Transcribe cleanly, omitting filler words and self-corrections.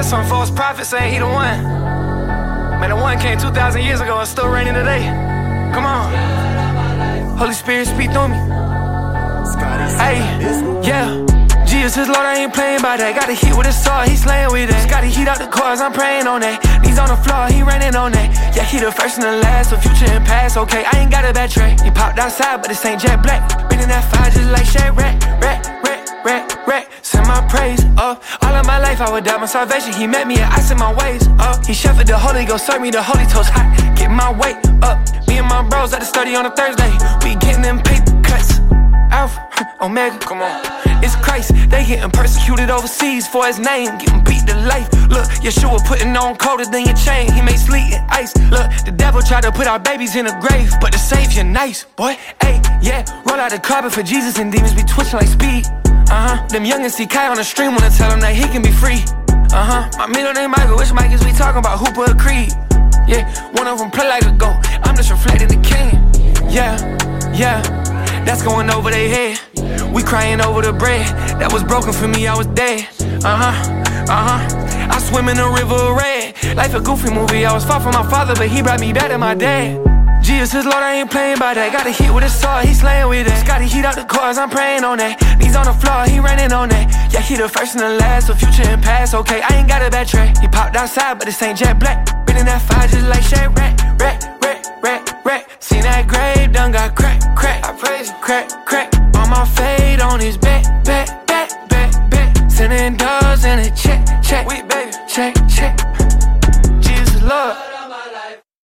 some false prophets saying he the one. Man, the one came 2,000 years ago and still reigning today. Come on. Holy Spirit, speak through me. Hey, yeah. Jesus is Lord, I ain't playing by that. Got a heat with a sword, he slaying with that. Got to heat out the cars, I'm praying on that. Knees on the floor, he raining on that. Yeah, he the first and the last, the future and past. Okay, I ain't got a bad track. He popped outside, but this ain't jet black. Been in that fire just like Shaq, rat. Send my praise up. All of my life I would doubt my salvation. He met me and I sent my ways up. He shepherded the Holy Ghost, served me the Holy Toast hot. Get my weight up. Me and my bros at the study on a Thursday. We getting them paper cuts. Alpha, Omega, come on. It's Christ, they getting persecuted overseas for his name, getting beat to life. Look, Yeshua putting on colder than your chain. He made sleet and ice. Look, the devil tried to put our babies in a grave, but the Savior nice, boy. Hey, yeah, roll out the carpet for Jesus and demons be twitching like speed. Them youngins see Kai on the stream wanna tell him that he can be free. My middle name Michael, which Mike is we talking about? Hooper or Creed? Yeah, one of them play like a goat. I'm just reflecting the king. Yeah, that's going over their head. We crying over the bread that was broken for me, I was dead. I swim in a river of red. Life a goofy movie, I was far from my father, but he brought me back to my dad. Jesus is Lord, I ain't playing by that. Got a hit with a sword, he slaying with that. Got to heat out the cars, I'm praying on that. Knees on the floor, he raining on that. Yeah, he the first and the last, the future and past. Okay, I ain't got a bad track. He popped outside, but this ain't jet black. Been in that fire just like Shaq, rat. Seen that grave, done got crack. I praise him, crack.